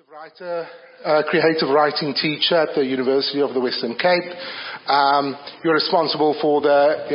writer, creative writing teacher at the University of the Western Cape. You're responsible for the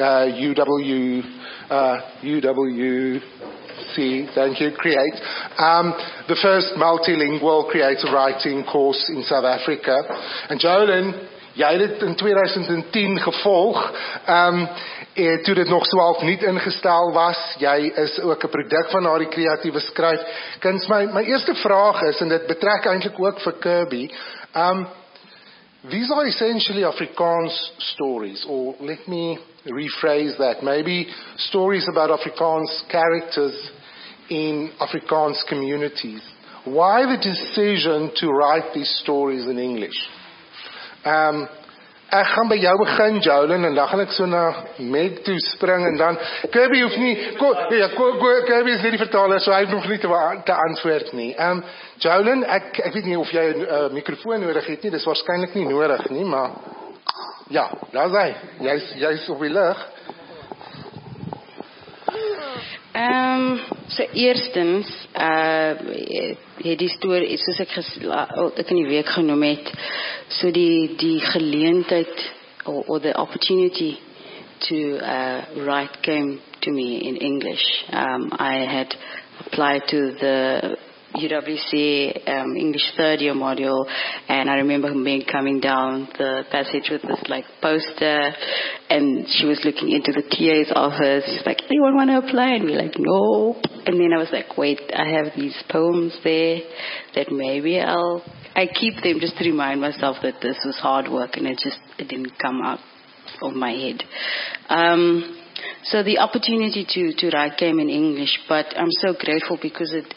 UWC, thank you, Create, the first multilingual creative writing course in South Africa. En Jolyn, jy het dit in 2010 gevolg, toe dit nog so half nie ingestel was. Jy is ook 'n produk van daardie kreatiewe skryfkuns. My eerste vraag is, en dit betrek eintlik ook vir Kirby, these are essentially Afrikaans stories, or let me rephrase that, maybe stories about Afrikaans characters in Afrikaans communities. Why the decision to write these stories in English? Ek gaan by jou begin, Jolyn, en dan gaan ek so na Meg toe spring, en dan, Kirby hoef nie, Kirby is nie die vertaler, so hy hoef nog nie te antwoord nie. Jolyn, ek weet nie of jy 'n mikrofoon nodig het nie, dis waarskynlik nie nodig nie, maar, ja, daar's hy, jy's op die lig. So eerstens, die storie, soos ek in die week genoem het, so die geleentheid, or the opportunity to write came to me in English. I had applied to the UWC English third year module, and I remember Meg coming down the passage with this poster, and she was looking into the TA's office. She's like, anyone want to apply? And we're like, no. And then I was like, wait, I have these poems there that maybe I keep them just to remind myself that this was hard work, and it didn't come out of my head. So the opportunity to write came in English, but I'm so grateful because it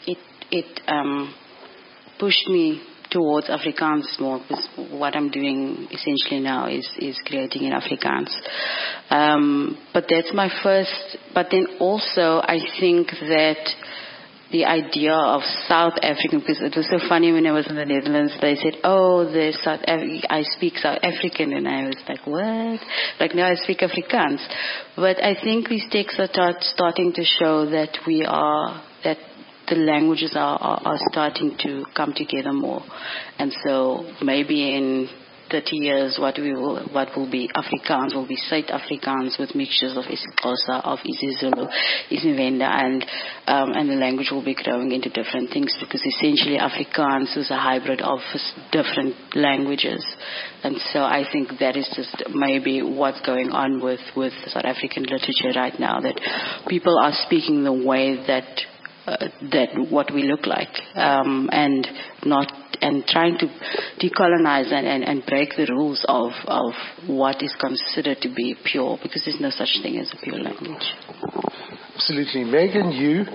pushed me towards Afrikaans more, because what I'm doing essentially now is creating in Afrikaans. But that's my first, but then also I think that the idea of South African, because it was so funny when I was in the Netherlands, they said, oh, I speak South African, and I was like, what? Like, now I speak Afrikaans. But I think these texts are starting to show that that the languages are starting to come together more. And so maybe in 30 years, what will be Afrikaans will be Suid-Afrikaans with mixtures of isiXhosa, of isiZulu, isiVenda, and the language will be growing into different things, because essentially Afrikaans is a hybrid of different languages. And so I think that is just maybe what's going on with South African literature right now, that people are speaking the way that what we look like, and trying to decolonize and break the rules of what is considered to be pure, because there's no such thing as a pure language. Absolutely. Megan, you?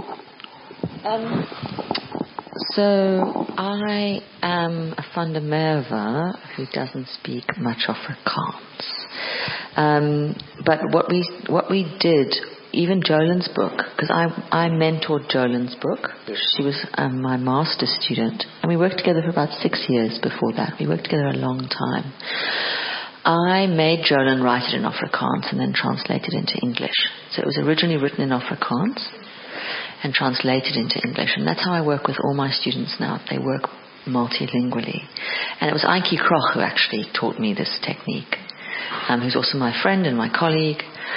So I am a Van der Merwe who doesn't speak much Afrikaans. But what we did, even Jolyn's book, because I mentored Jolyn's book. Yes. She was my master's student, and we worked together for about 6 years before that. We worked together a long time. I made Jolyn write it in Afrikaans and then translate it into English. So it was originally written in Afrikaans and translated into English, and that's how I work with all my students now. They work multilingually. And it was Aiki Kroch who actually taught me this technique, who's also my friend and my colleague.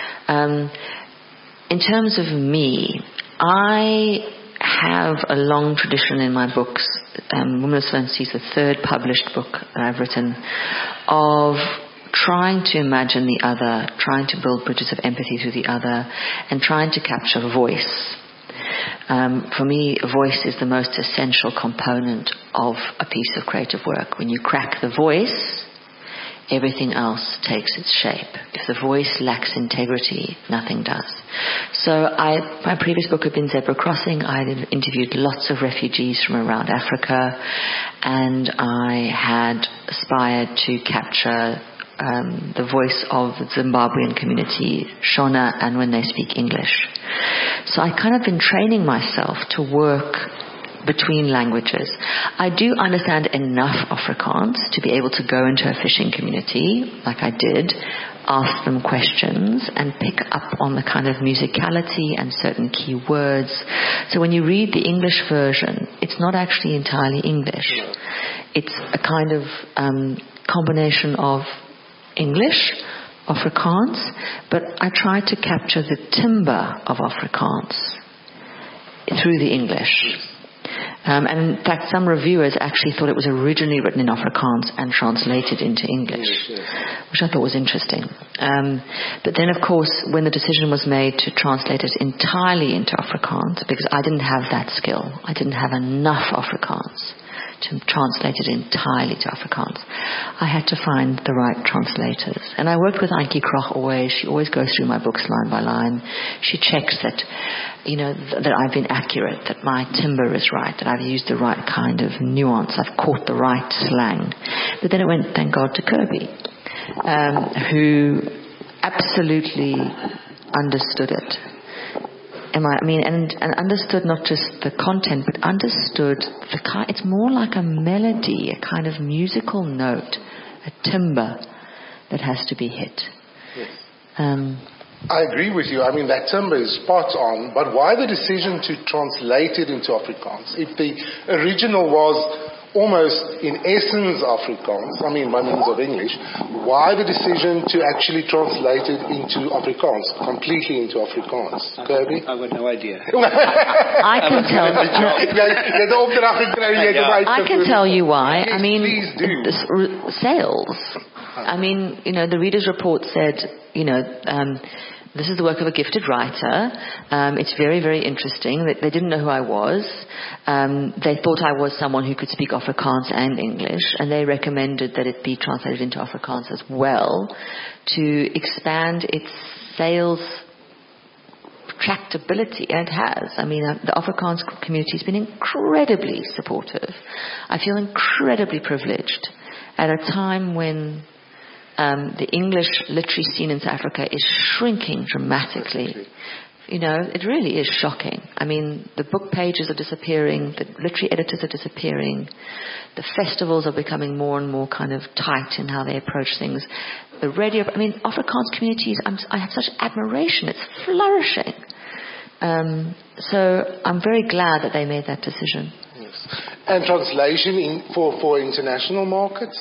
In terms of me, I have a long tradition in my books. Womanless Fantasy is the third published book that I've written, of trying to imagine the other, trying to build bridges of empathy through the other, and trying to capture voice. For me, voice is the most essential component of a piece of creative work. When you crack the voice, everything else takes its shape. If the voice lacks integrity, nothing does. So my previous book had been Zebra Crossing. I had interviewed lots of refugees from around Africa, and I had aspired to capture the voice of the Zimbabwean community, Shona, and when they speak English. So I kind of been training myself to work between languages. I do understand enough Afrikaans to be able to go into a fishing community, like I did, ask them questions and pick up on the kind of musicality and certain key words. So when you read the English version, it's not actually entirely English. It's a kind of combination of English, Afrikaans, but I try to capture the timbre of Afrikaans through the English. And in fact, some reviewers actually thought it was originally written in Afrikaans and translated into English, which I thought was interesting. But then, of course, when the decision was made to translate it entirely into Afrikaans, because I didn't have that skill, I didn't have enough Afrikaans to translate it entirely to Afrikaans, I had to find the right translators. And I worked with Antjie Krog always. She always goes through my books line by line. She checks that, that I've been accurate, that my timbre is right, that I've used the right kind of nuance, I've caught the right slang. But then it went, thank God, to Kirby, who absolutely understood it. And understood not just the content, but understood it's more like a melody, a kind of musical note, a timbre that has to be hit. Yes. I agree with you. That timbre is spot on, but why the decision to translate it into Afrikaans? If the original was almost in essence Afrikaans, by means of English, why the decision to actually translate it into Afrikaans, completely into Afrikaans? Kirby? I've got no idea. I can tell. I can tell you why. Yes, please do. Sales. The Reader's Report said, this is the work of a gifted writer. It's very, very interesting. They didn't know who I was. They thought I was someone who could speak Afrikaans and English, and they recommended that it be translated into Afrikaans as well to expand its sales tractability, and it has. The Afrikaans community has been incredibly supportive. I feel incredibly privileged at a time when the English literary scene in South Africa is shrinking dramatically. It really is shocking. The book pages are disappearing, the literary editors are disappearing, the festivals are becoming more and more kind of tight in how they approach things. The radio, Afrikaans communities, I have such admiration, it's flourishing. So I'm very glad that they made that decision. Yes. And translation for international markets?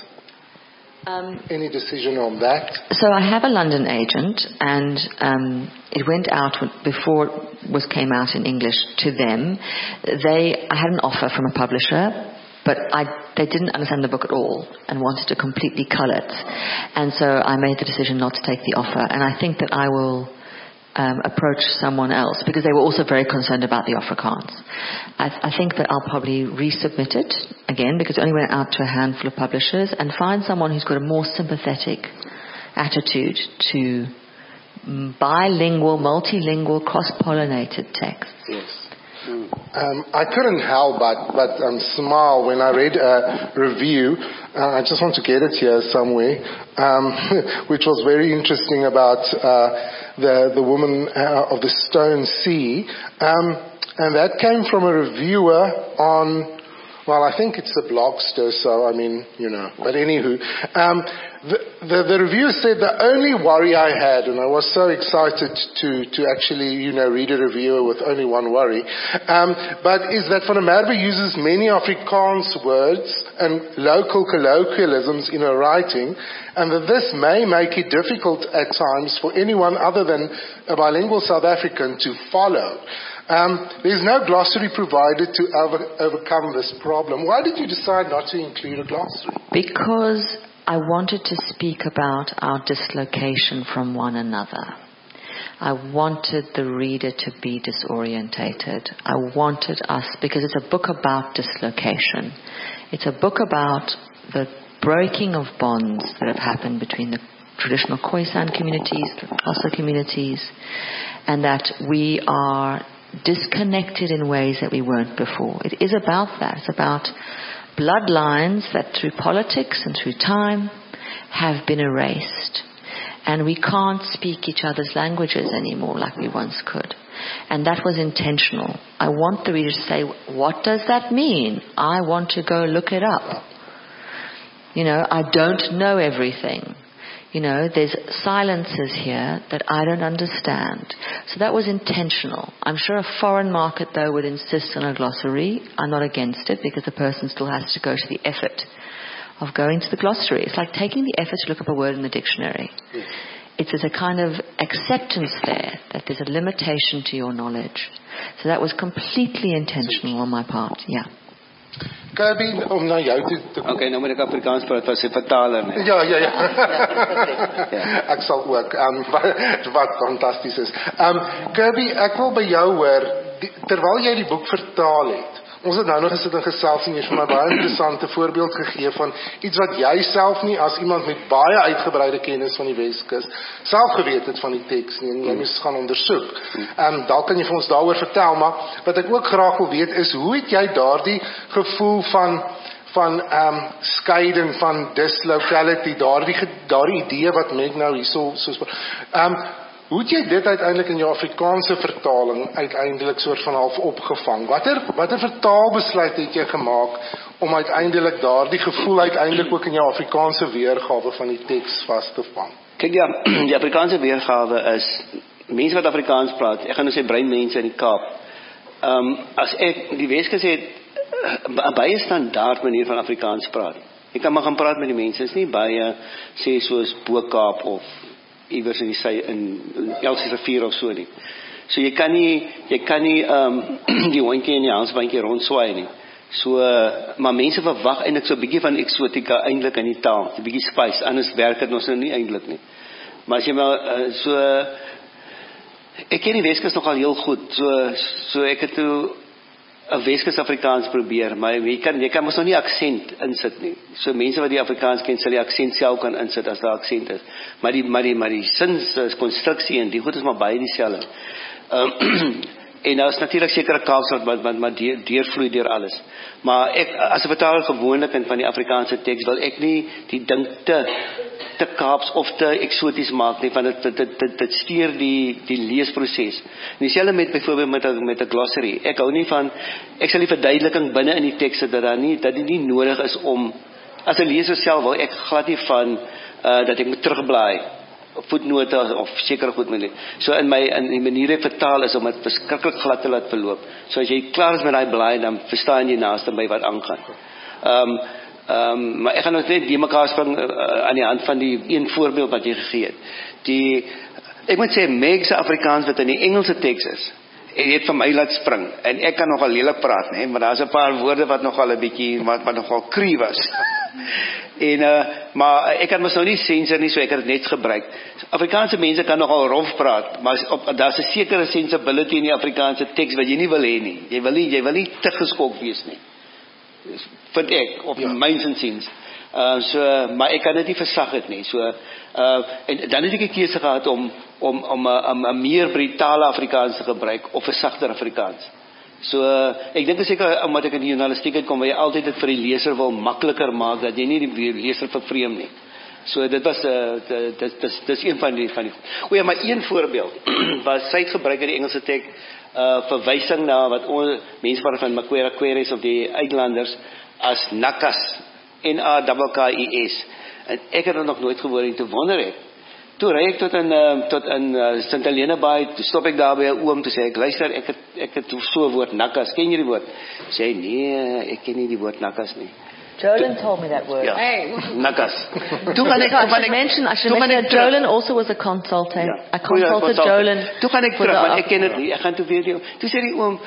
Any decision on that? So I have a London agent, and it went out before it came out in English to them. I had an offer from a publisher, but they didn't understand the book at all and wanted to completely cull it. And so I made the decision not to take the offer. And I think that I will approach someone else, because they were also very concerned about the Afrikaans. I think that I'll probably resubmit it again, because it only went out to a handful of publishers, and find someone who's got a more sympathetic attitude to bilingual, multilingual, cross-pollinated texts. Yes. I couldn't help but smile when I read a review. I just want to get it here somewhere, which was very interesting about the woman of the Stone Sea, and that came from a reviewer on. Well, I think it's a Blogster, so but anywho. The reviewer said the only worry I had, and I was so excited to actually, read a reviewer with only one worry, but is that Van der Merwe uses many Afrikaans words and local colloquialisms in her writing, and that this may make it difficult at times for anyone other than a bilingual South African to follow. There's no glossary provided to overcome this problem. Why did you decide not to include a glossary? Because I wanted to speak about our dislocation from one another. I wanted the reader to be disorientated. I wanted us, because it's a book about dislocation. It's a book about the breaking of bonds that have happened between the traditional Khoisan communities, the Xhosa communities, and that we are disconnected in ways that we weren't before. It is about that. It's about bloodlines that through politics and through time have been erased. And we can't speak each other's languages anymore like we once could. And that was intentional. I want the reader to say, what does that mean? I want to go look it up. I don't know everything. There's silences here that I don't understand. So that was intentional. I'm sure a foreign market, though, would insist on a glossary. I'm not against it because the person still has to go to the effort of going to the glossary. It's like taking the effort to look up a word in the dictionary. There's a kind of acceptance there that there's a limitation to your knowledge. So that was completely intentional on my part, yeah. Kirby, om na jou te kom. Okay, nou moet ek Afrikaans praat, was 'n vertaler nie. Ja. Ek sal ook, wat fantasties is. Kirby, ek wil by jou hoor, terwyl jy die boek vertaal het, ons het nou nog gesit en gesels en jy het vir my baie interessante voorbeeld gegee van iets wat jy self nie as iemand met baie uitgebreide kennis van die Weskus self geweet het van die teks nie, en jy moes gaan ondersoek. Dalk kan jy vir ons daaroor vertel, maar wat ek ook graag wil weet is, hoe het jy daardie gevoel van skeiding, van dislocality, daardie idee wat Meg nou hierso hoe het jy dit uiteindelik in jou Afrikaanse vertaling uiteindelik soort van half opgevang? Watter vertaalbesluit het jy gemaak om uiteindelik daardie gevoel uiteindelik ook in jou Afrikaanse weergawe van die teks vas te vang? Kyk, die Afrikaanse weergawe is mense wat Afrikaans praat. Ek gaan nou sê breinmense in die Kaap. As ek die Weskus het 'n baie standaard manier van Afrikaans praat. Ek kan maar gaan praat met die mense. Dit is nie baie sê soos Bo-Kaap of iewers in die sy in Elsie rivier of so nie. So jy kan nie die hondjie en die hansbandjie rondswaai nie. So maar mense verwag eintlik so 'n bietjie van eksotika eintlik in die taal, 'n bietjie spice, anders werk dit ons nou nie eintlik nie. Maar as jy maar ek ken die Weskus nogal heel goed. So ek het toe 'n Weskus Afrikaans probeer, maar jy kan mos nog nie aksent insit nie. So mense wat die Afrikaans ken, sal die aksent self kan insit as daar aksent is. Maar die sinskonstruksie en die goed is maar baie dieselfde. En daar is natuurlik sekere Kaapstad wat deurvloei deur alles. Maar ek as 'n vertaler gewoonlik van die Afrikaanse teks wil ek nie die ding te Kaaps of te eksoties maak nie, want dit steur die leesproses. Dieselfde met byvoorbeeld met 'n glossary. Ek hou nie van, ek sal die verduideliking binne in die teks dat dit nie nodig is om, as 'n leser self wil ek glad nie van dat ek moet terugblaai voetnote of sekere goed moet lees. So in die manier ek vertaal is om dit verskriklik glad te laat verloop. So as jy klaar is met daai blaai, dan verstaan jy naaste by wat aangaan. Maar ek gaan nou net die mekaar spring aan die hand van die een voorbeeld wat jy gegee het. Ek moet sê Meg se Afrikaans wat in die Engelse teks is, het vir my laat spring. En ek kan nogal lelik praat, nee, maar daar's 'n paar woorde wat nogal 'n bietjie wat nogal cru was. Maar ek kan mos nou nie sensor nie, so ek het dit net gebruik. Afrikaanse mense kan nogal rof praat, maar daar's 'n sekere sensibility in die Afrikaanse teks wat jy nie wil hê nie. Jy wil nie te geskok wees nie. Vind ek, of myns insiens. Maar ek kan dit nie versag het nie. En dan het ek 'n keuse gehad om 'n meer brutale Afrikaans te gebruik of 'n sagter Afrikaans. Ek dink seker omdat ek in die journalistiek uitkom, waar jy altyd dit vir die leser wil makliker maak dat jy nie die leser vervreem nie. So dit was dis een van die. O ja, maar een voorbeeld was sy het gebruik in die Engelse teks verwysing na wat mense van Makwera Queries of die uitlanders as nakas, N-A-K-K-I-S. En ek het dit nog nooit gehoor en te wonder het. Toe ry ek tot in St. Helena Bay, toe stop ek daar by 'n oom, toe sê ek, luister, ek het so 'n woord nakas, ken jy die woord? Sê nee, ek ken nie die woord nakas nie. Jolan told me that word. Ja, nakas. I should mention Jolan also was a consultant. I consulted Jolan. Toe gaan ek terug, want ek ken dit nie. Ek gaan toe weer toe sê die oom,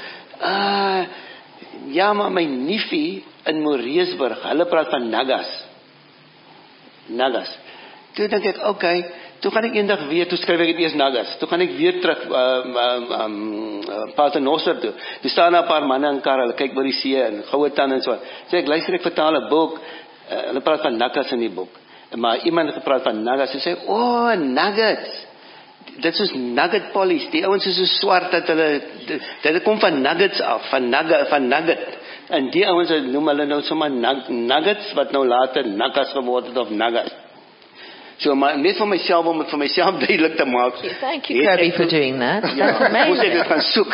ja, maar my niefie in Moreesburg, hulle praat van nagas. Toe dink ek, okay, toe gaan ek eendag weer, toe skryf ek dit eers nagas. Toe gaan ek weer terug Paternoster toe. Toe staan daar 'n paar manne in kar, hulle kyk by die see en goue tande en so. Sê ek, luister, ek vertaal 'n boek. Hulle praat van nagas in die boek. Maar iemand het gepraat van nagas. Hy sê, nuggets. Dit is nugget polish. Die ouens is so swart dat hulle dit kom van nuggets af, van nugget. En die ouens noem hulle nou sommer nuggets wat nou later nagas geword het of nagas. So maar net vir myself om dit vir myself duidelik te maak. Thank you, Kirby, for doing that. That's amazing. Moet ek dit gaan soek.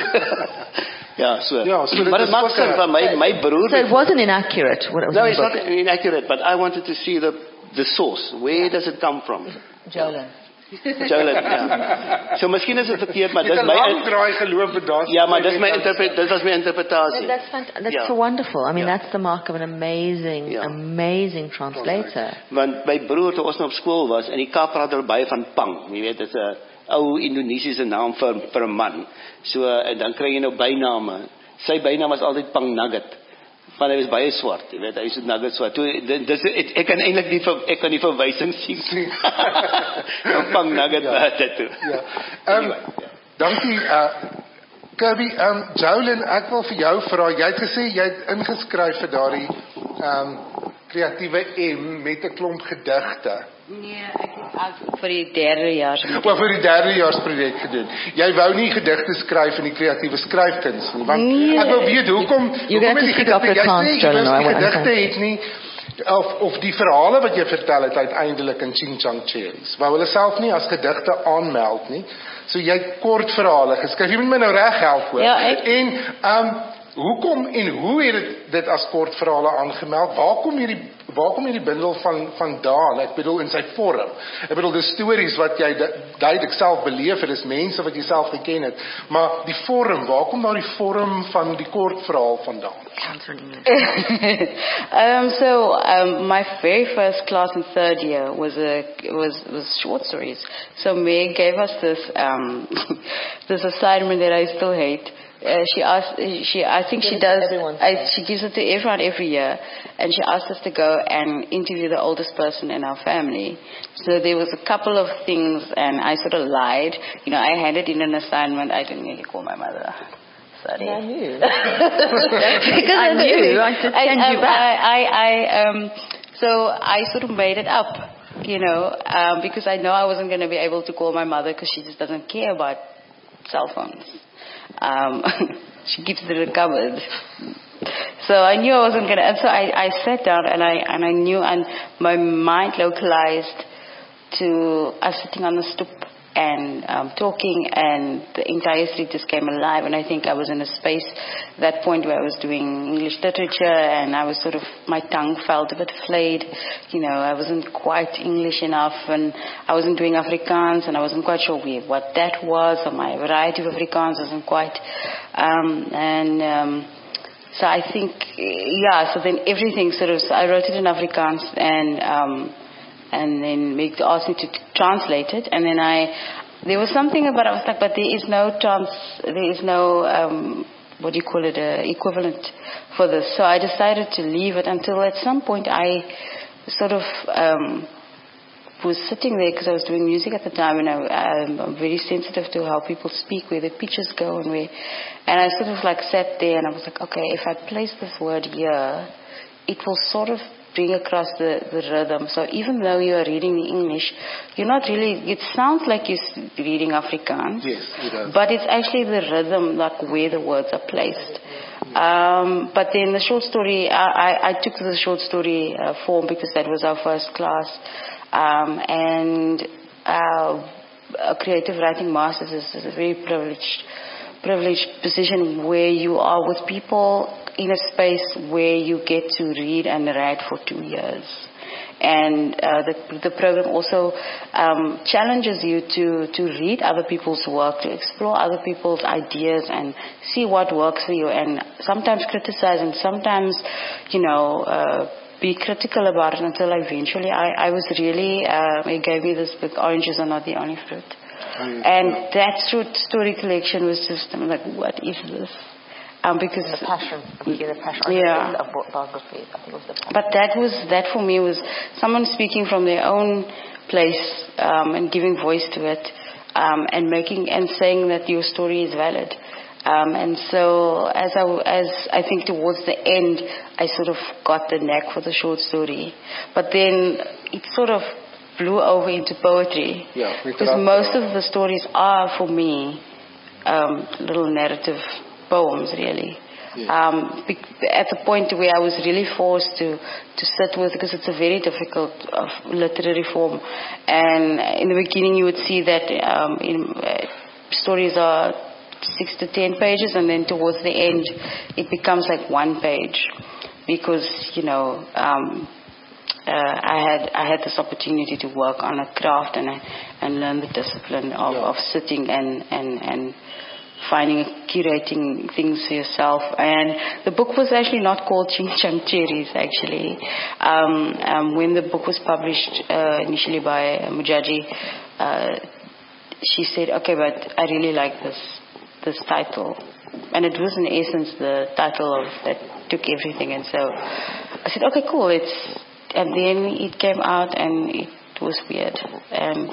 Maar dit maak sin van my broer. So it wasn't inaccurate what it was. No, it's not inaccurate, but I wanted to see the source. Where does it come from? Jolyn. Jolyn, ja. So miskien is dit verkeerd, maar dis Dit my draai geloof bedaas. ja, maar dis my dit was my interpretasie. That's so wonderful. I mean, that's the mark of an amazing translator. Want my broer toe ons nog op skool was, in die Kaap praat hulle baie van pang. Jy weet, dit is 'n ou Indonesiese naam vir 'n man. So en dan kry jy nou byname. Sy bynaam was altyd Pang Nugget. Want hy was baie swart, jy weet, hy is nugget swart. Ek kan eintlik nie verwysing sien. Pang Nugget dit toe. Ja. Dankie Kirby, Jolyn, ek wil vir jou vra, jy het gesê jy het ingeskryf vir daardie kreatiewe M met 'n klomp gedigte. Nee, ek het vir die derdejaars. Vir die derdejaarsprojek gedoen. Jy wou nie gedigte skryf in die kreatiewe skryfkuns nie, want ek wil weet hoekom het die gedigte het nie of die verhale wat jy vertel het uiteindelik in Ching Chang Cherries. Wou hulle self nie as gedigte aanmeld nie. So jy het kort verhale geskryf. Jy moet my nou reg help hoor. Ja, en hoekom en hoe het dit as kort verhale aangemeld? Waar kom hierdie bundel vandaan? Ek bedoel in sy vorm. Ek bedoel dis stories wat jy duidelik self beleef het, dis mense wat jy self geken het. Maar die vorm, waar kom nou die vorm van die kort verhaal vandaan? My very first class in third year was short stories. So Meg gave us this this assignment that I still hate. I think she does. She gives it to everyone every year, and she asked us to go and interview the oldest person in our family. So there was a couple of things, and I sort of lied. You know, I handed in an assignment. I didn't really call my mother. Sorry. I knew. Because I knew. I could send you back. So I sort of made it up, you know, because I know I wasn't going to be able to call my mother because she just doesn't care about cell phones. She keeps it in the cupboard. So I knew I wasn't going to, and so I sat down and I knew, and my mind localized to us sitting on the stoop and talking, and the entire street just came alive. And I think I was in a space at that point where I was doing English literature, and I was sort of, my tongue felt a bit flayed. You know, I wasn't quite English enough, and I wasn't doing Afrikaans, and I wasn't quite sure what that was, or my variety of Afrikaans wasn't quite. So I think, so then everything sort of, I wrote it in Afrikaans, and then Meg asked me to translate it, and then there was something about it, I was like, but there is no equivalent for this. So I decided to leave it until at some point I sort of was sitting there because I was doing music at the time, and I'm very sensitive to how people speak, where the pitches go and I sort of like sat there and I was like, okay, if I place this word here, it will sort of bring across the rhythm. So even though you are reading the English, you're not really, it sounds like you're reading Afrikaans. Yes, it does. But it's actually the rhythm, like where the words are placed. But then the short story, I took to the short story form because that was our first class. And a creative writing master's is a very privileged position where you are with people in a space where you get to read and write for 2 years. And the program also challenges you to read other people's work, to explore other people's ideas and see what works for you, and sometimes criticize and sometimes, be critical about it until eventually I was really, it gave me this book, Oranges Are Not the Only Fruit. And that short story collection was just, I'm like, what is this? Because the passion, yeah. Of biography, I think was the passion. But that for me was someone speaking from their own place and giving voice to it, and saying that your story is valid. And so as I think towards the end, I sort of got the knack for the short story. But then it sort of blew over into poetry. Yeah, because most of the stories are, for me, little narrative poems, really. Yeah. At the point where I was really forced to sit with, because it's a very difficult literary form. And in the beginning you would see that stories are 6 to 10 pages, and then towards the end it becomes like 1 page, because I had this opportunity to work on a craft and learn the discipline of sitting and finding, curating things for yourself. And the book was actually not called Ching Chang Cherries, actually. When the book was published initially by Mujaji, she said, okay, but I really like this title. And it was in essence the title that took everything. And so I said, okay, cool. And then it came out and it was weird. And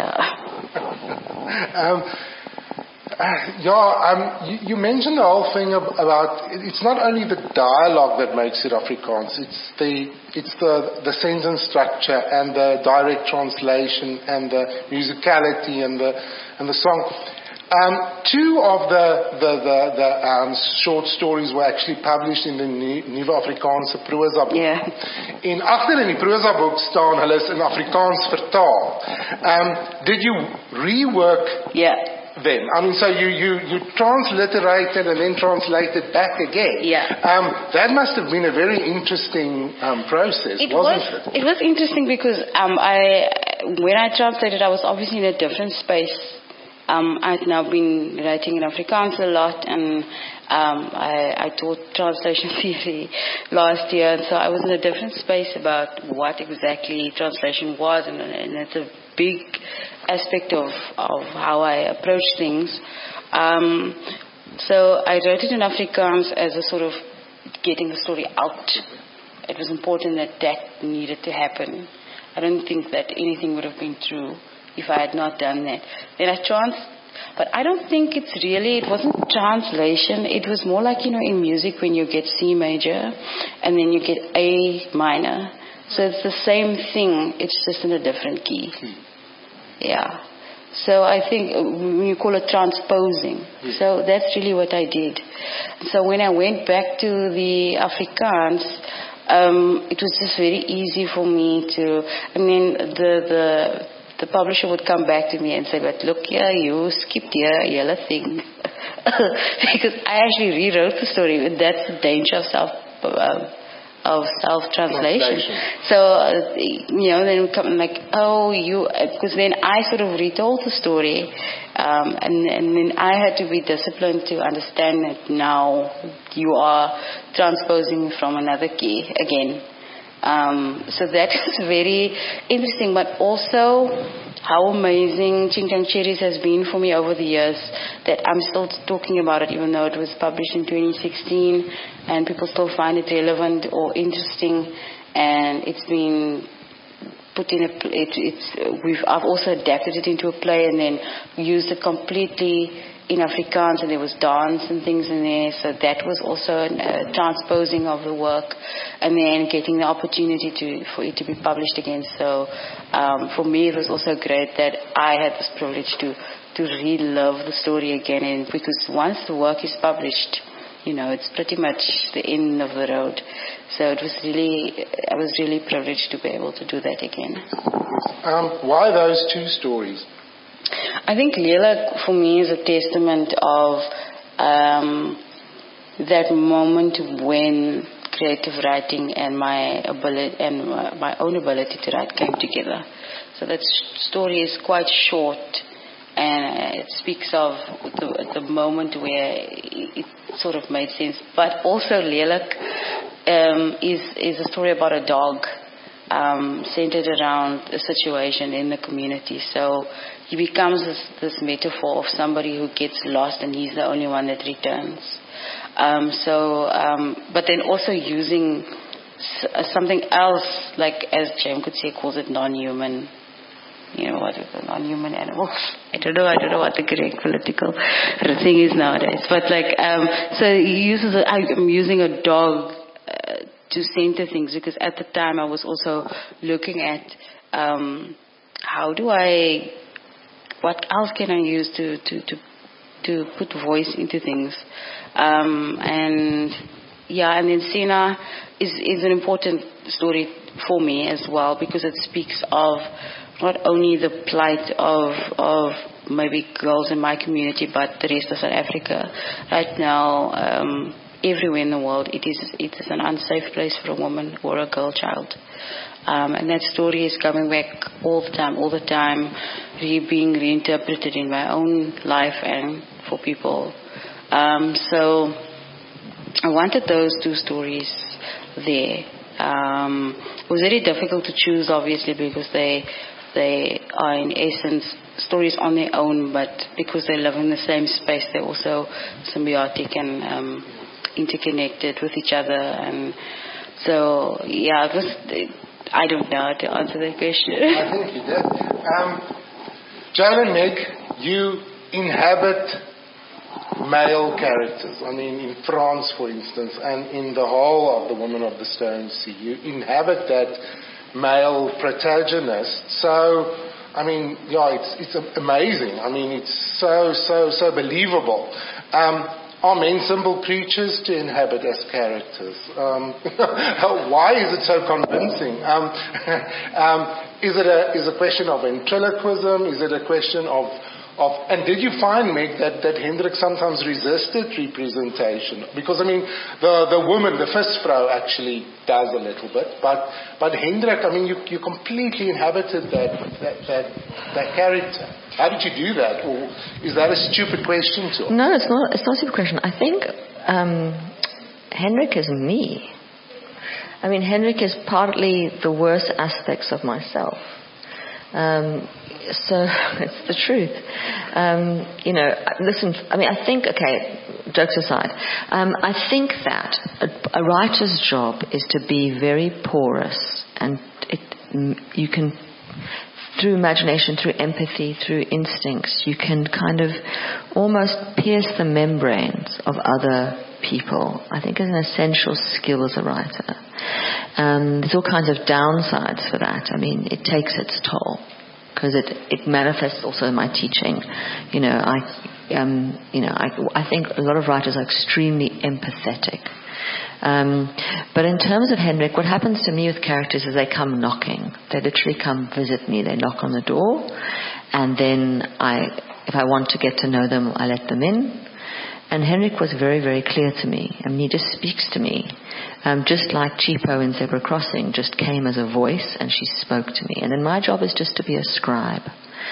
you mentioned the whole thing about it's not only the dialogue that makes it Afrikaans, it's the sentence structure and the direct translation and the musicality and the song. Two of the short stories were actually published in the Nuwe Afrikaanse prosa boek. Yeah. En agter in die prosa boek staan hulle is in Afrikaans vertaal. Did you rework them? I mean, so you transliterated and then translated back again. Yeah. That must have been a very interesting process, wasn't it? It was interesting because when I translated, I was obviously in a different space. I'd now been writing in Afrikaans a lot, and I taught translation theory last year, and so I was in a different space about what exactly translation was, and it's a big aspect of how I approach things. So I wrote it in Afrikaans as a sort of getting the story out. It was important that needed to happen. I don't think that anything would have been true if I had not done that. Then but I don't think it wasn't translation. It was more like, in music when you get C major and then you get A minor. So it's the same thing, it's just in a different key. Yeah. So I think you call it transposing. So that's really what I did. So when I went back to the Afrikaans, it was just very easy for me to, the publisher would come back to me and say, but look here, you skipped here a yellow thing. Because I actually rewrote the story. That's the danger of self-translation. So, then we come like, because then I sort of retold the story, and then I had to be disciplined to understand that now you are transposing from another key again. So that is very interesting, but also how amazing Ching Chang Cherries has been for me over the years, that I'm still talking about it even though it was published in 2016 and people still find it relevant or interesting, and it's been put in I've also adapted it into a play and then used it completely in Afrikaans, and there was dance and things in there, so that was also a transposing of the work, and then getting the opportunity for it to be published again. So for me it was also great that I had this privilege to relive the story again, and because once the work is published, it's pretty much the end of the road. So I was really privileged to be able to do that again. Why those two stories? I think Leela for me is a testament of that moment when creative writing and my own ability to write came together. So that story is quite short, and it speaks of the moment where it sort of made sense. But also Leela is a story about a dog, centered around a situation in the community. So he becomes this metaphor of somebody who gets lost and he's the only one that returns. But then also using something else, like as Jem could say, calls it non-human. What is the non-human animals? I don't know what the correct political thing is nowadays. But so he uses I'm using a dog to center things, because at the time I was also looking at what else can I use to put voice into things, and then Sena is an important story for me as well, because it speaks of not only the plight of maybe girls in my community, but the rest of South Africa. Right now, everywhere in the world, it is an unsafe place for a woman or a girl child. And that story is coming back all the time, being reinterpreted in my own life and for people. So I wanted those two stories there. It was very difficult to choose, obviously, because they are in essence stories on their own, but because they live in the same space, they're also symbiotic and interconnected with each other. And so, yeah, I don't know how to answer that question. I think you did. Joel and Meg, you inhabit male characters. I mean, in France, for instance, and in the whole of The Woman of the Stone Sea, you inhabit that male protagonist. So, I mean, yeah, it's amazing. I mean, it's so believable. Are men simple creatures to inhabit as characters? Why is it so convincing? Is it a question of ventriloquism? Is it a question of and did you find, Meg, that Hendrik sometimes resisted representation? Because, I mean, the woman, the visvrouw, actually does a little bit, but Hendrik, I mean, you completely inhabited that character. How did you do that? Or is that a stupid question to ask? No, it's not a stupid question. I think Hendrik is me. I mean, Hendrik is partly the worst aspects of myself. So it's the truth. Listen, I mean, I think, okay, jokes aside, I think that a writer's job is to be very porous, and you can, through imagination, through empathy, through instincts, you can kind of almost pierce the membranes of other people. I think it's an essential skill as a writer. There's all kinds of downsides for that. I mean, it takes its toll, because it manifests also in my teaching. I think a lot of writers are extremely empathetic. But in terms of Hendrik, what happens to me with characters is they come knocking. They literally come visit me. They knock on the door, and then if I want to get to know them, I let them in. And Hendrik was very, very clear to me. I mean, he just speaks to me. Just like Chipo in Zebra Crossing just came as a voice and she spoke to me. And then my job is just to be a scribe,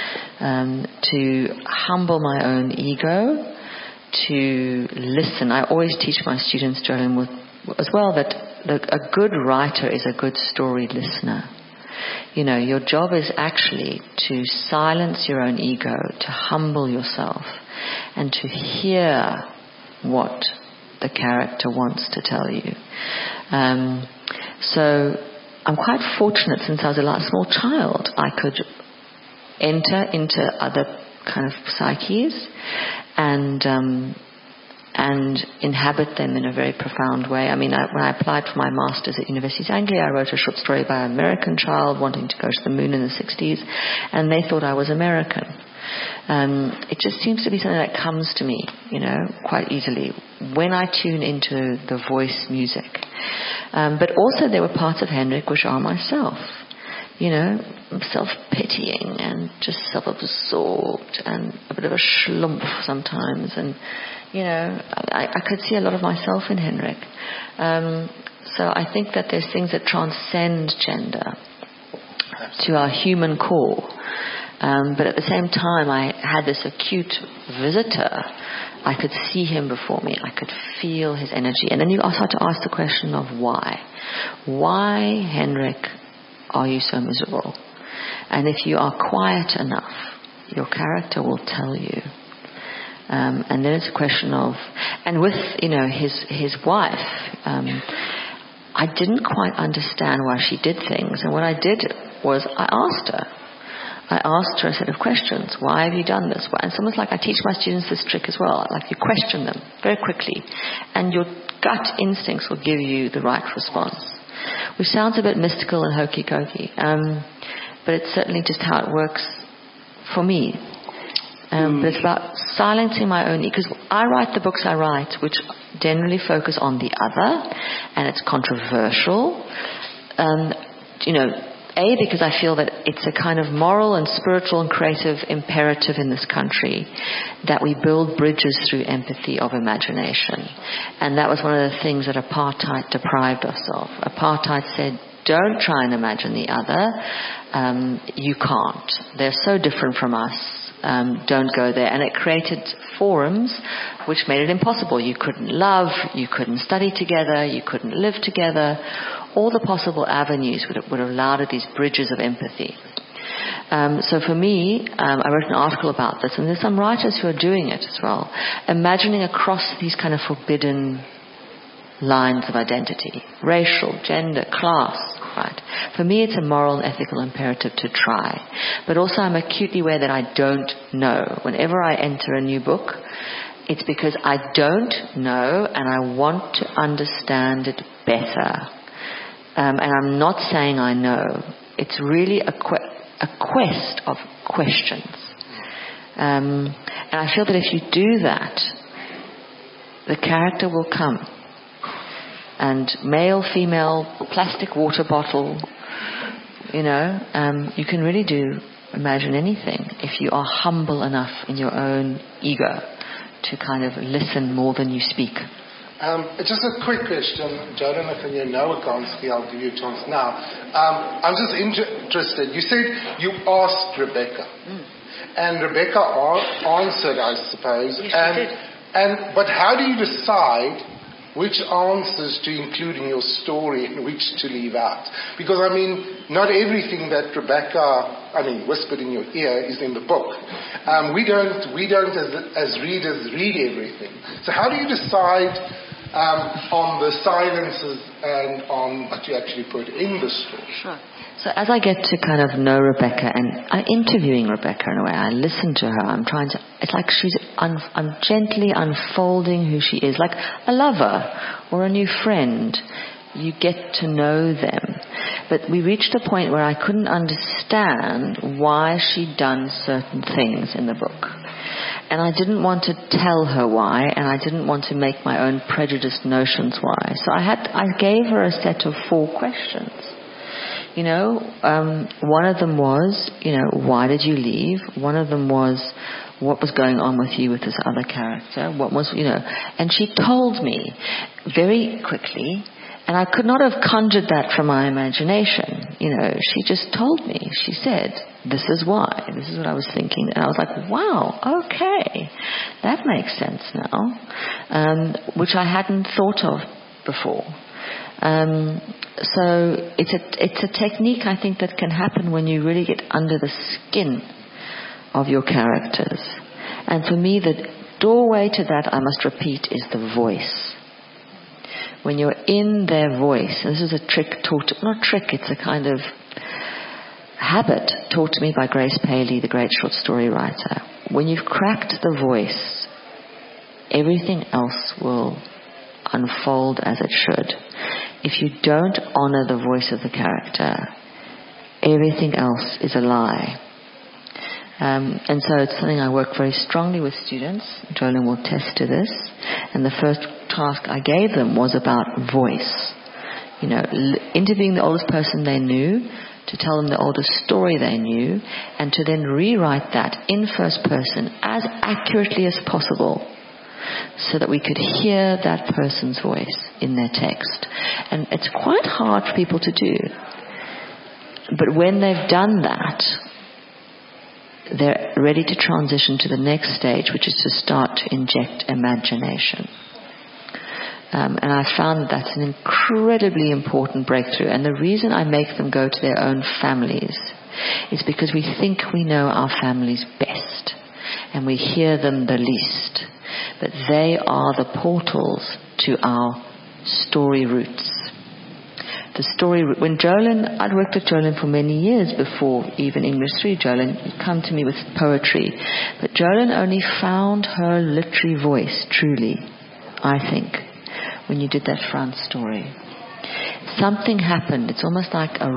to humble my own ego, to listen. I always teach my students, Jolene, as well, that a good writer is a good story listener. Your job is actually to silence your own ego, to humble yourself, and to hear what the character wants to tell you. So I'm quite fortunate, since I was a small child, I could enter into other kind of psyches and inhabit them in a very profound way. I mean, when I applied for my master's at University of Anglia, I wrote a short story about an American child wanting to go to the moon in the 60s, and they thought I was American. It just seems to be something that comes to me, quite easily when I tune into the voice music. But also there were parts of Hendrik which are myself, self-pitying and just self-absorbed and a bit of a schlumpf sometimes. And, I could see a lot of myself in Hendrik. So I think that there's things that transcend gender to our human core. But at the same time, I had this acute visitor. I could see him before me. I could feel his energy. And then you start to ask the question of why. Why, Hendrik, are you so miserable? And if you are quiet enough, your character will tell you. And then it's a question of, and with, his wife, I didn't quite understand why she did things. And what I did was I asked her a set of questions. Why have you done this? And it's almost like I teach my students this trick as well. Like, you question them very quickly, and your gut instincts will give you the right response, which sounds a bit mystical and hokey-cokey, but it's certainly just how it works for me. But it's about silencing my own, because I write the books I write, which generally focus on the other, and it's controversial. because I feel that it's a kind of moral and spiritual and creative imperative in this country that we build bridges through empathy of imagination. And that was one of the things that apartheid deprived us of. Apartheid said, don't try and imagine the other. You can't. They're so different from us. Don't go there. And it created forums which made it impossible. You couldn't love, you couldn't study together, you couldn't live together. All the possible avenues would have allowed these bridges of empathy. So for me, I wrote an article about this, and there's some writers who are doing it as well, imagining across these kind of forbidden lines of identity, racial, gender, class, right? For me, it's a moral and ethical imperative to try. But also I'm acutely aware that I don't know. Whenever I enter a new book, it's because I don't know and I want to understand it better. And I'm not saying I know. It's really a quest of questions. And I feel that if you do that, the character will come. And male, female, plastic water bottle, you can really imagine anything if you are humble enough in your own ego to kind of listen more than you speak. Just a quick question, Jordan, if you know Akanski, I'll give you a chance now. I'm just interested. You said you asked Rebecca, and Rebecca answered, I suppose. Yes, she did. But how do you decide which answers to include in your story and which to leave out? Because, not everything that Rebecca, whispered in your ear is in the book. We don't as readers read everything. So how do you decide on the silences and on what you actually put in the story? Sure. So as I get to kind of know Rebecca, and I'm interviewing Rebecca in a way, I listen to her, it's like she's I'm gently unfolding who she is, like a lover or a new friend. You get to know them. But we reached a point where I couldn't understand why she'd done certain things in the book. And I didn't want to tell her why, and I didn't want to make my own prejudiced notions why. So I gave her a set of 4 questions. One of them was, why did you leave? One of them was, what was going on with you with this other character? What was, and she told me very quickly, and I could not have conjured that from my imagination. She just told me. She said, this is why. This is what I was thinking. And I was like, wow, okay. That makes sense now. Which I hadn't thought of before. So it's a technique, I think, that can happen when you really get under the skin of your characters. And for me, the doorway to that, I must repeat, is the voice. When you're in their voice, and this is a trick it's a kind of habit taught to me by Grace Paley, the great short story writer. When you've cracked the voice, everything else will unfold as it should. If you don't honor the voice of the character, everything else is a lie. And so it's something I work very strongly with students. Jolene will attest to this. And the first task I gave them was about voice. Interviewing the oldest person they knew, to tell them the oldest story they knew, and to then rewrite that in first person as accurately as possible, so that we could hear that person's voice in their text. And it's quite hard for people to do. But when they've done that, they're ready to transition to the next stage, which is to start to inject imagination. And I found that's an incredibly important breakthrough. And the reason I make them go to their own families is because we think we know our families best, and we hear them the least. But they are the portals to our story roots. When Jolene, I'd worked with Jolene for many years before even English 3. Jolene would come to me with poetry. But Jolene only found her literary voice, truly, I think, when you did that front story. Something happened. It's almost like a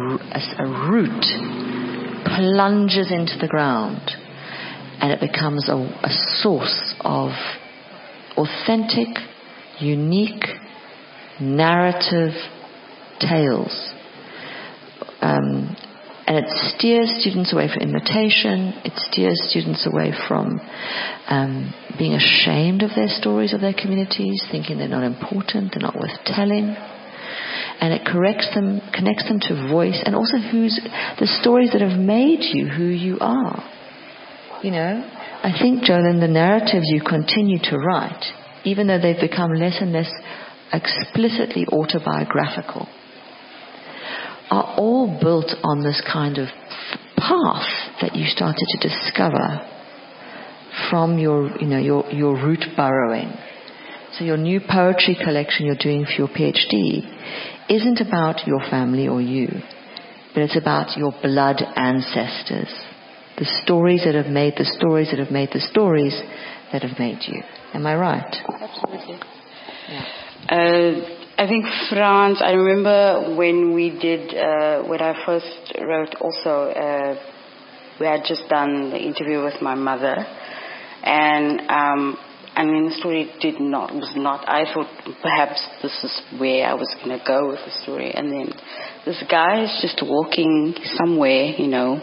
root plunges into the ground, and it becomes a source of authentic, unique, narrative tales. And it steers students away from imitation. It steers students away from being ashamed of their stories, of their communities, thinking they're not important, they're not worth telling. And it connects them to voice, and also the stories that have made you who you are. You know, I think, Jolyn, the narratives you continue to write, even though they've become less and less explicitly autobiographical, are all built on this kind of path that you started to discover from your root burrowing. So your new poetry collection you're doing for your PhD isn't about your family or you, but it's about your blood ancestors, the stories that have made the stories that have made the stories that have made you. Am I right? Absolutely. Yeah. I think France, I remember when we did, when I first wrote also, we had just done the interview with my mother, and I mean, the story was not, I thought perhaps this is where I was going to go with the story, and then this guy is just walking somewhere, you know,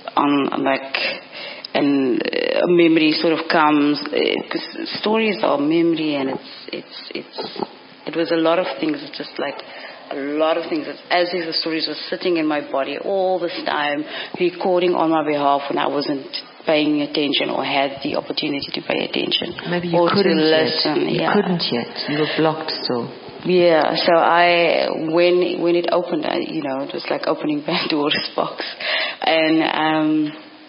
and a memory sort of comes, because stories are memory, and it was a lot of things. It's just like a lot of things. It's as if the stories were sitting in my body all this time, recording on my behalf when I wasn't paying attention or had the opportunity to pay attention. Maybe you or couldn't to listen. yet. You couldn't yet. You were blocked still. Yeah. So when it opened, it was like opening Pandora's box, and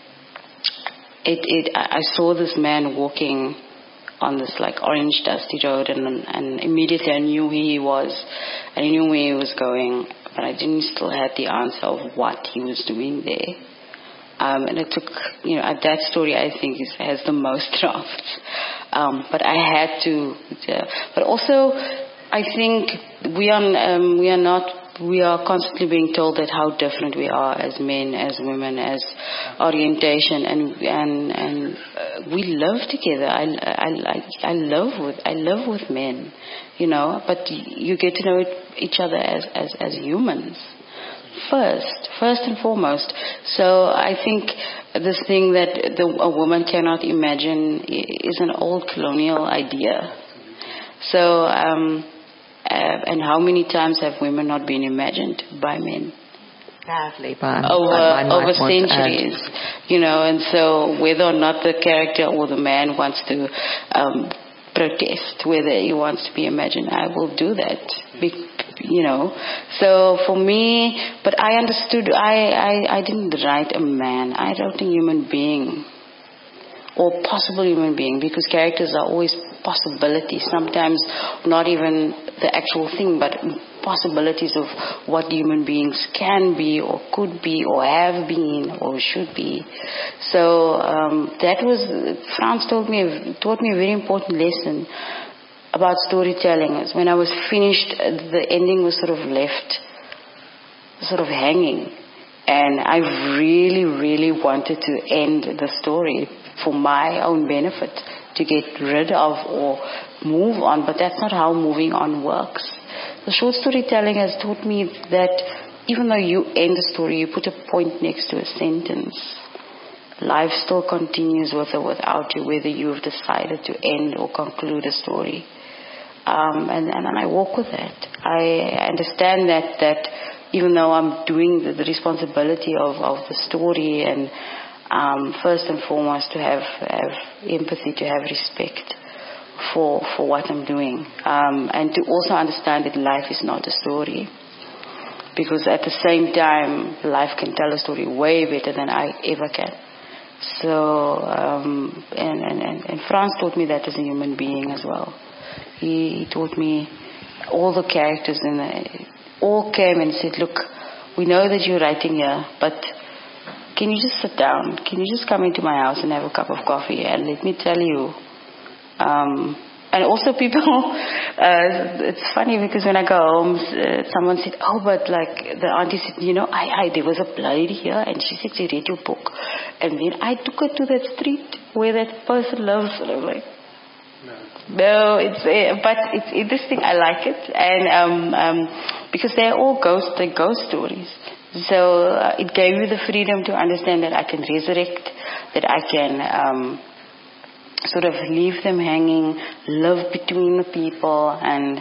I saw this man walking on this like orange dusty road, and immediately I knew who he was, and I knew where he was going, but I didn't still have the answer of what he was doing there. And it took, that story I think has the most drafts, but I had to. But also, I think we are constantly being told that how different we are as men, as women, as orientation, and we love together. I love with men, but you get to know each other as humans first and foremost. So I think this thing that a woman cannot imagine is an old colonial idea. So and how many times have women not been imagined by men? Badly, over centuries, and so whether or not the character or the man wants to protest, whether he wants to be imagined, I will do that. So for me, but I understood, I didn't write a man, I wrote a human being, or possible human being, because characters are always possibilities, sometimes not even the actual thing, but possibilities of what human beings can be, or could be, or have been, or should be. So France taught me a very important lesson about storytelling. When I was finished, the ending was sort of left sort of hanging, and I really, really wanted to end the story for my own benefit, to get rid of or move on, but that's not how moving on works. The short storytelling has taught me that even though you end a story, you put a point next to a sentence. Life still continues with or without you, whether you've decided to end or conclude a story. And I walk with that. I understand that even though I'm doing the responsibility of the story, and first and foremost to have empathy, to have respect for what I'm doing, and to also understand that life is not a story, because at the same time life can tell a story way better than I ever can. So and Frans taught me that as a human being as well. He taught me all the characters all came and said, look, we know that you're writing here, but can you just sit down? Can you just come into my house and have a cup of coffee and let me tell you? And also people, it's funny because when I go home, someone said, oh, but like the auntie said, there was a lady here and she said she read your book. And then I took her to that street where that person lives. And I'm like, no, but it's interesting. I like it. And because they're all ghost stories. it gave me the freedom to understand that I can resurrect, that I can sort of leave them hanging, live between the people, and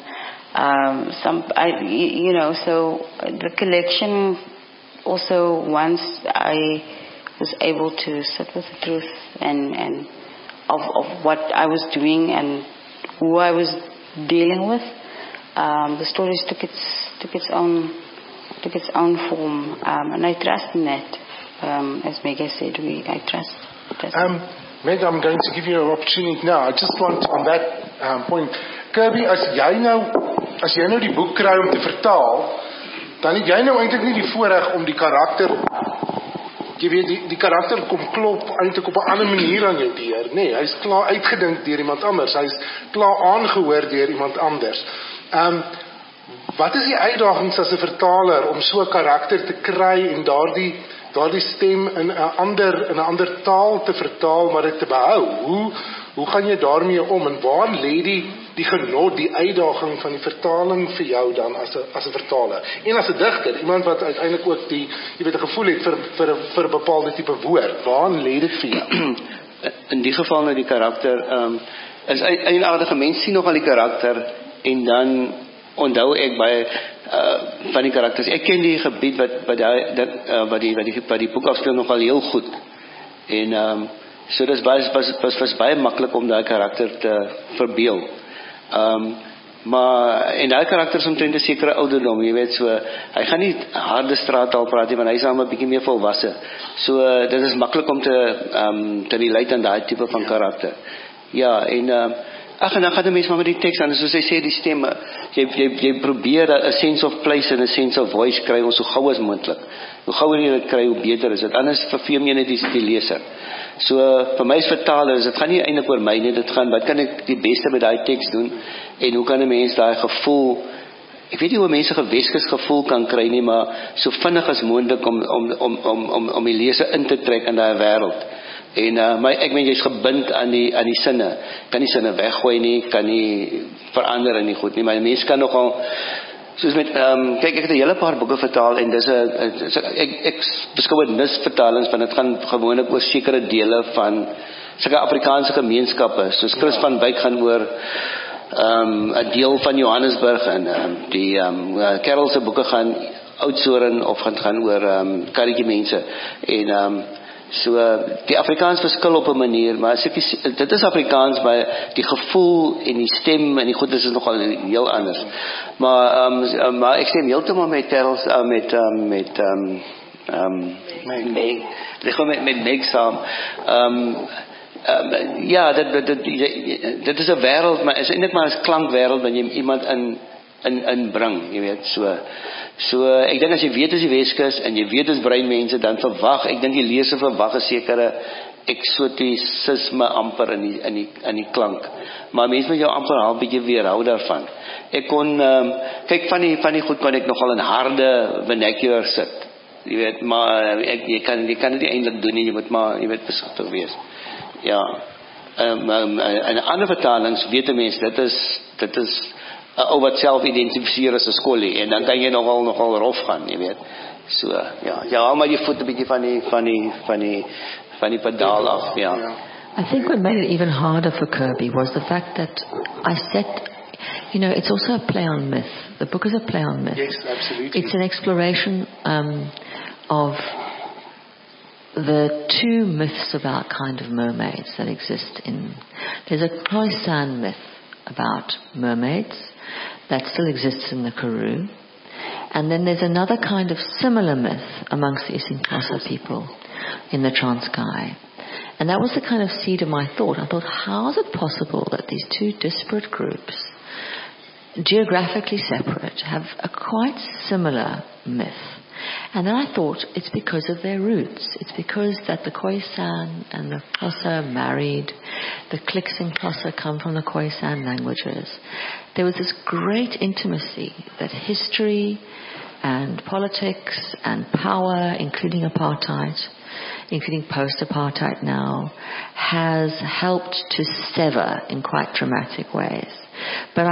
so the collection also, once I was able to sit with the truth and of what I was doing and who I was dealing with, the stories took its own form, and I trust in that. As Meg said, I trust. Meg, I'm going to give you an opportunity now. I just want on that point, Kirby, as jy nou die boek kry om te vertaal, dan het jy nou eintlik nie die voorreg om die karakter, jy weet, die karakter kom klop eintlik op 'n ander manier aan jou deur, nee, hy's klaar uitgedink deur iemand anders, hy's klaar aangehoor deur iemand anders. Wat is die uitdagings as 'n vertaler om so 'n karakter te kry en daardie stem in 'n ander taal te vertaal, maar dit te behou? Hoe gaan jy daarmee om, en waar lê die genot, die uitdaging van die vertaling vir jou dan as 'n vertaler? En as 'n digter, iemand wat uiteindelik ook jy weet 'n gevoel het vir 'n bepaalde tipe woord, waar lê dit vir jou? In die geval nou die karakter, is 'n eenvoudige mens sien nogal die karakter en dan onthou ek baie van die karakters. Ek ken die gebied wat die boek afspeel nogal heel goed. En so dis was baie maklik om daai karakter te verbeel. Maar en daai karakter is omtrent 'n sekere ouderdom, jy weet, so hy gaan nie harde straattaal praat nie, want hy is al 'n bietjie meer volwasse. So dit is maklik om te relate aan daai tipe van karakter. Ja, en dan gaan die mens maar met die teks aan, soos hy sê, die stemme, jy probeer 'n sense of place en 'n sense of voice kry ons so gou as moontlik. Hoe gouer jy dit kry, hoe beter is dit. Anders vervreem jy net die leser. So vir my as vertaler, dit gaan nie eintlik oor my nie, dit gaan, wat kan ek die beste met daai teks doen, en hoe kan 'n mens daai gevoel, ek weet nie hoe mense Weskus gevoel kan kry nie, maar so vinnig as moontlik om die leser in te trek in daai wêreld. En maar ek meen jy's gebind aan die sinne. Kan nie sinne weggooi nie, kan nie verander in die goed nie, maar mense kan nogal soos met kyk, ek het 'n hele paar boeke vertaal en dis ek beskou dit nisvertalings, want dit gaan gewoonlik oor sekere dele van sulke Afrikaanse gemeenskappe. Soos Chris van Wyk gaan oor 'n deel van Johannesburg, en die Karel se boeke gaan Oudtshoorn of gaan oor Karretjie mense. En so die Afrikaans verskil op 'n manier, maar dit is Afrikaans, maar die gevoel en die stem en die goed is nogal heel anders. Maar ek stem heeltemal met Terrels met Meg saam. Ja, dit is 'n wêreld, maar is eintlik maar 'n klankwêreld wat jy iemand inbring, jy weet, so ek dink as jy weet as die Weskus en jy weet as breinmense, dan verwag, ek dink die leser verwag 'n sekere eksotisisme amper in die klank, maar mense moet jou amper al 'n bietjie weerhou daarvan. Ek kon kyk van die goed kon ek nogal in harde vernacular sit, jy weet, maar jy kan dit nie eintlik doen nie, jy moet maar, jy weet, versigtig wees. Ja, en ander vertalings weet 'n mens, dit is ou wat self identifiseer as 'n skollie, en dan kan jy nogal rof gaan, jy weet. So ja, hou maar die voet 'n bietjie van die pedaal af, ja. I think what made it even harder for Kirby was the fact that I said, it's also a play on myth. The book is a play on myth. Yes, absolutely. It's an exploration of the two myths about kind of mermaids that exist there's a Khoisan myth about mermaids that still exists in the Karoo, and then there's another kind of similar myth amongst the isiXhosa people in the Transkei. And that was the kind of seed of my thought. I thought, how is it possible that these two disparate groups, geographically separate, have a quite similar myth? And then I thought, it's because of their roots. It's because that the Khoisan and the Xhosa married. The Kliks and Xhosa come from the Khoisan languages. There was this great intimacy that history and politics and power, including apartheid, including post-apartheid now, has helped to sever in quite dramatic ways. But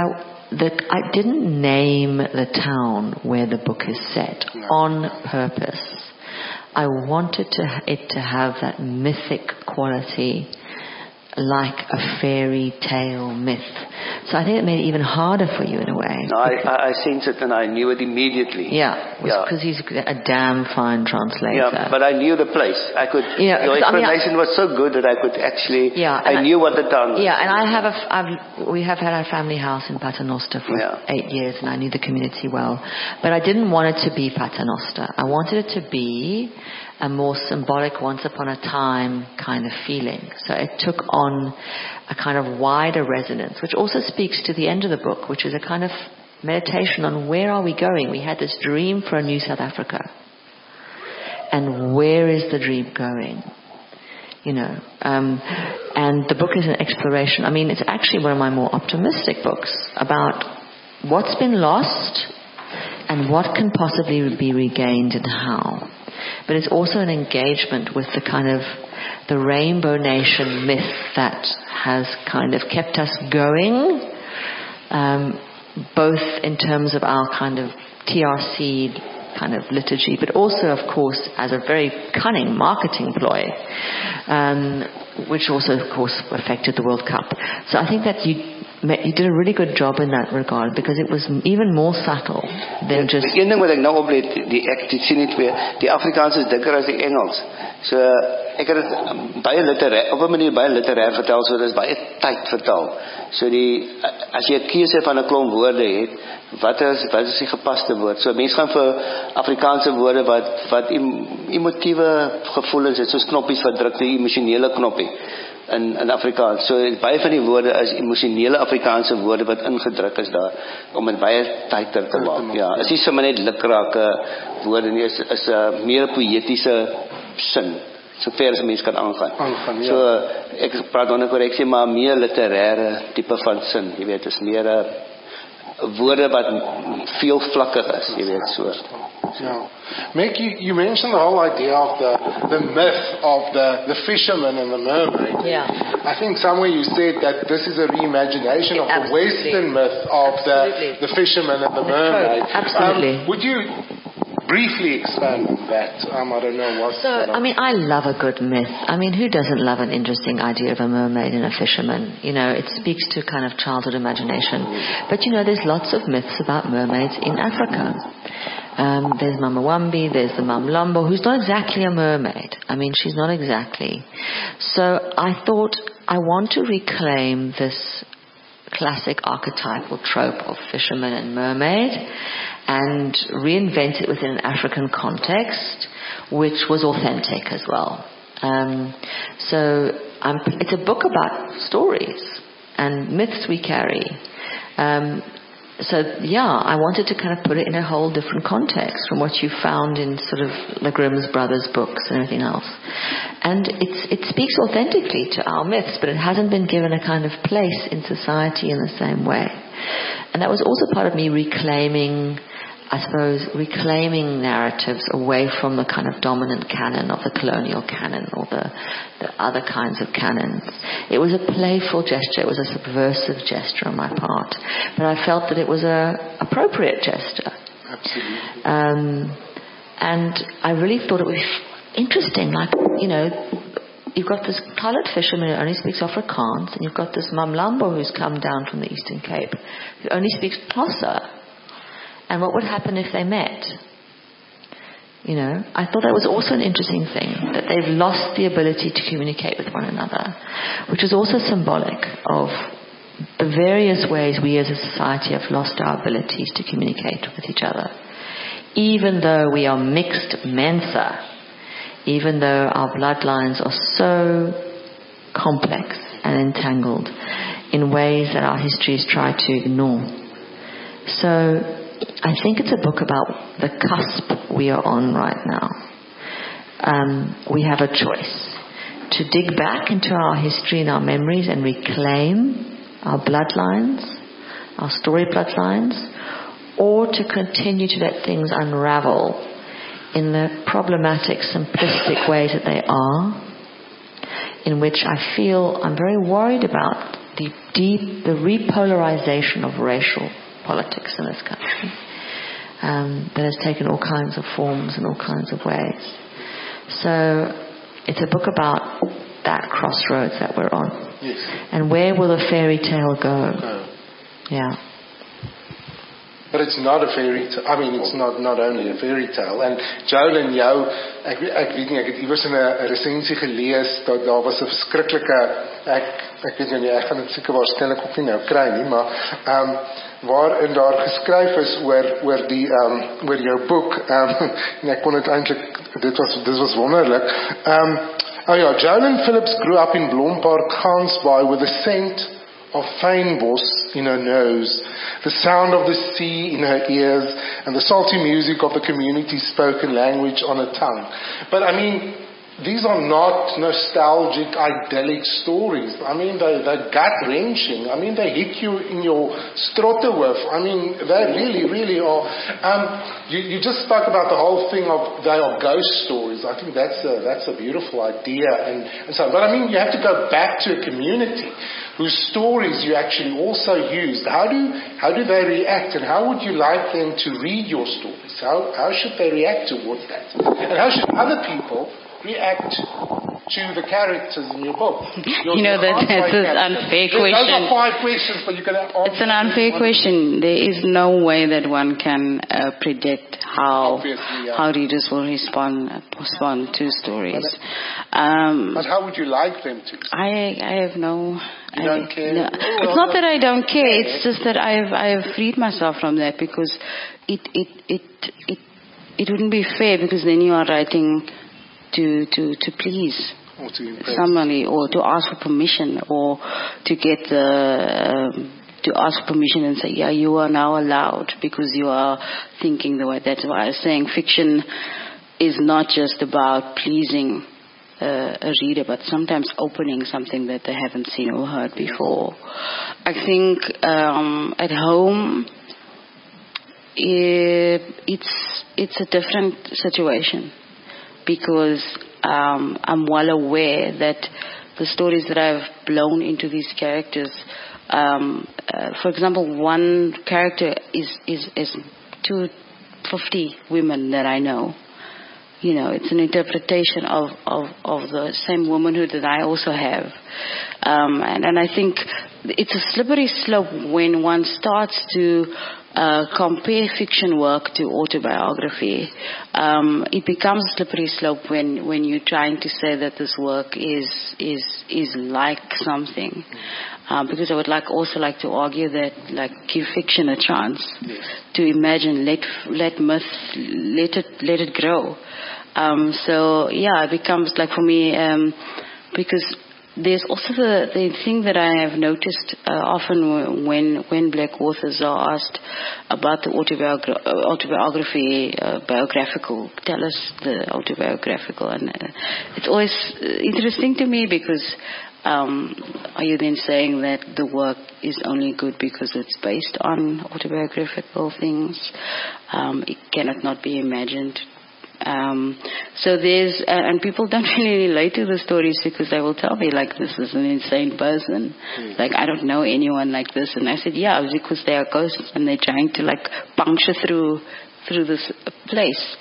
I didn't name the town where the book is set on purpose. I wanted it to have that mythic quality, like a fairy tale myth. So I think it made it even harder for you in a way. No, I sensed it and I knew it immediately. Yeah, because he's a damn fine translator. Yeah, but I knew the place. I could. Yeah, your explanation was so good that I could actually. Yeah, I knew what the town was. Yeah, and we have had our family house in Paternoster for 8 years, and I knew the community well. But I didn't want it to be Paternoster. I wanted it to be a more symbolic once upon a time kind of feeling. So it took on a kind of wider resonance, which also speaks to the end of the book, which is a kind of meditation on where are we going. We had this dream for a new South Africa. And where is the dream going? You know, and the book is an exploration. I mean, it's actually one of my more optimistic books about what's been lost and what can possibly be regained and how. But it's also an engagement with the kind of the Rainbow Nation myth that has kind of kept us going, both in terms of our kind of TRC kind of liturgy, but also, of course, as a very cunning marketing ploy, which also, of course, affected the World Cup. So I think that you did a really good job in that regard, because it was even more subtle than just... Die een ding wat ek nou oplet, ek sien nie twee, die Afrikaans is dikker as die Engels. So ek het dit baie literêr, op 'n manier baie literêr vertel, so dit is baie tyd vertaal. So as jy 'n keuse van 'n klomp woorde het, wat is die gepaste woord? So mense gaan vir Afrikaanse woorde wat emotiewe gevoelens het, soos knoppies wat druk, die emosionele knoppie. In Afrikaans. So baie van die woorde is emosionele Afrikaanse woorde wat ingedruk is daar om dit baie tighter te maak. Ja, is nie sommer net lukrake woorde nie, is 'n meer poëtiese sin. So ver as mens kan aangaan. Ja. So ek praat onder korreksie, maar meer literêre tipe van sin, jy weet, is meer woorde wat veel vlakkig is, jy weet, so. Yeah. Meg, you mentioned the whole idea of the myth of the fisherman and the mermaid. Yeah. I think somewhere you said that this is a reimagination of the Western myth of the fisherman and the mermaid. Absolutely. Would you briefly expand on that? I don't know what... So, I mean, I love a good myth. I mean, who doesn't love an interesting idea of a mermaid and a fisherman? You know, it speaks to kind of childhood imagination. But, you know, there's lots of myths about mermaids in Africa. There's Mama Wambi, there's the Mamlambo, who's not exactly a mermaid. I mean, she's not exactly. So I thought, I want to reclaim this classic archetypal trope of fisherman and mermaid and reinvent it within an African context, which was authentic as well. It's a book about stories and myths we carry. I wanted to kind of put it in a whole different context from what you found in sort of the Grimm's Brothers books and everything else. And it speaks authentically to our myths, but it hasn't been given a kind of place in society in the same way. And that was also part of me reclaiming narratives away from the kind of dominant canon of the colonial canon or the other kinds of canons. It was a playful gesture. It was a subversive gesture on my part. But I felt that it was an appropriate gesture. Absolutely. And I really thought it was interesting. Like, you know, you've got this coloured fisherman who only speaks Afrikaans, and you've got this Mamlambo who's come down from the Eastern Cape who only speaks Xhosa. And what would happen if they met? You know, I thought that was also an interesting thing, that they've lost the ability to communicate with one another, which is also symbolic of the various ways we as a society have lost our abilities to communicate with each other. Even though we are mixed Mensa, even though our bloodlines are so complex and entangled in ways that our histories try to ignore. So I think it's a book about the cusp we are on right now. We have a choice to dig back into our history and our memories and reclaim our bloodlines, our story bloodlines, or to continue to let things unravel in the problematic, simplistic ways that they are, in which I feel I'm very worried about the repolarization of racial politics in this country that has taken all kinds of forms in all kinds of ways. So it's a book about that crossroads that we're on. Yes. And where will the fairy tale go? Yeah. But it's not a fairy tale. I mean, it's not only a fairy tale. En Jolyn, ek weet nie, ek het iewers in 'n resensie gelees dat daar was 'n verskriklike ek weet nie, ek gaan dit seker waarskynlik ook nie nou kry nie, maar waarin daar geskryf is oor jou boek, en ek kon dit eintlik, dit was wonderlik. Jolyn Phillips grew up in Blompark, Gansbaai, with the scent of fynbos in her nose, the sound of the sea in her ears, and the salty music of the community's spoken language on her tongue. But I mean, these are not nostalgic, idyllic stories. I mean, they're gut-wrenching. I mean, they hit you in your strottenhoofd. I mean, they really, really are. You just spoke about the whole thing of they are ghost stories. I think that's a beautiful idea and so on. But I mean, you have to go back to a community whose stories you actually also used. How do they react, and how would you like them to read your stories? How should they react towards that? And how should other people react to the characters in your book? That's an unfair question. Those are 5 questions, but you can answer. It's an unfair question. There is no way that one can predict how readers will respond to stories. But how would you like them to? I have no. You don't care? No. It's not that I don't care. It's just that I have freed myself from that, because it wouldn't be fair, because then you are writing to please or to impress somebody, or to ask for permission, or to get to ask for permission and say, yeah, you are now allowed because you are thinking the way. That's why I was saying fiction is not just about pleasing a reader, but sometimes opening something that they haven't seen or heard before. I think at home it's a different situation, because I'm well aware that the stories that I've blown into these characters, for example, one character is 250 women that I know. It's an interpretation of the same womanhood that I also have. And I think it's a slippery slope when one starts to compare fiction work to autobiography. It becomes a slippery slope when you're trying to say that this work is like something. Because I would also like to argue that, give fiction a chance to imagine, let myth, let it grow. It becomes for me, because there's also the thing that I have noticed often when black authors are asked about the autobiography, biographical, tell us the autobiographical, and it's always interesting to me, because are you then saying that the work is only good because it's based on autobiographical things? It cannot not be imagined. So there's, and people don't really relate to the stories, because they will tell me, this is an insane person. I don't know anyone like this. And I said, yeah, because they are ghosts and they're trying to puncture through this place.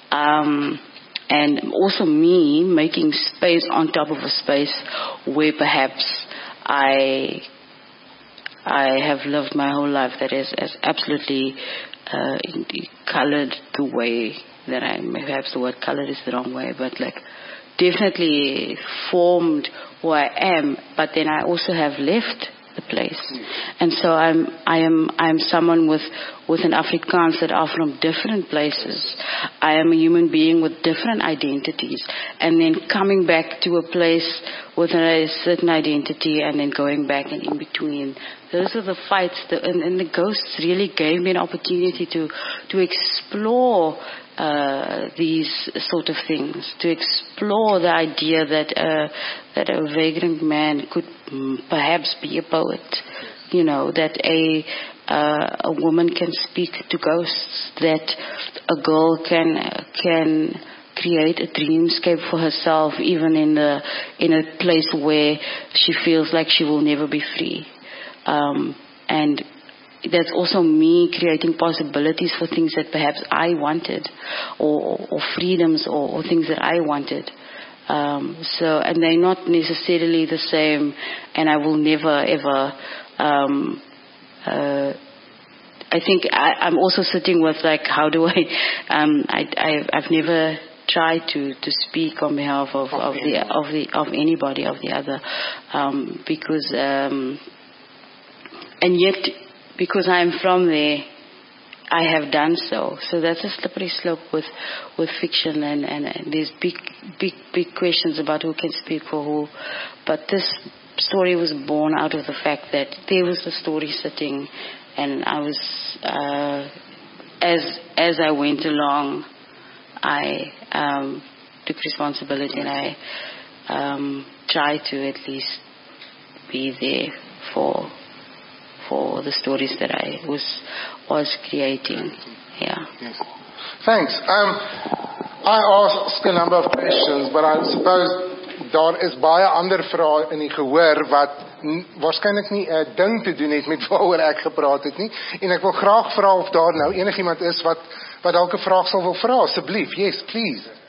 And also me making space on top of a space where perhaps I have lived my whole life that has absolutely colored the way that perhaps the word colored is the wrong way, but definitely formed who I am, but then I also have left the place. And so I am someone with an Afrikaans that are from different places. I am a human being with different identities, and then coming back to a place with a certain identity, and then going back and in between. Those are the fights, and the ghosts really gave me an opportunity to explore these sort of things, to explore the idea that a vagrant man could perhaps be a poet, that a woman can speak to ghosts, that a girl can create a dreamscape for herself, even in a place where she feels like she will never be free. And that's also me creating possibilities for things that perhaps I wanted, or freedoms, or things that I wanted. And they're not necessarily the same, and I will never ever. I think I'm also sitting with like, how do I've never tried to speak on behalf of anybody of the other, because and yet because I'm from there, I have done so. So that's a slippery slope with fiction, and there's big questions about who can speak for who. But this story was born out of the fact that there was the story sitting, and I was as I went along, I took responsibility, and I tried to at least be there for the stories that I was creating. Yeah. Yes. Thanks. I asked a number of questions, but I suppose daar is baie ander vrae in die gehoor wat waarskynlik nie 'n ding te doen het met waaroor ek gepraat het nie. En ek wil graag vra of daar nou enigiemand is wat dalk 'n vraag sal wil vra, asseblief. Yes, please.